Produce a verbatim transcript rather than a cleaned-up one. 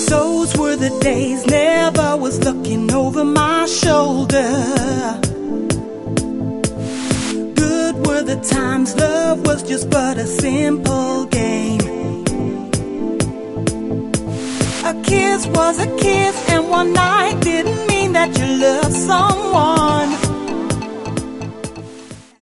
Those were the days, never was looking over my shoulder. Good were the times, love was just but a simple game. A kiss was a kiss, and one night didn't mean that you loved someone.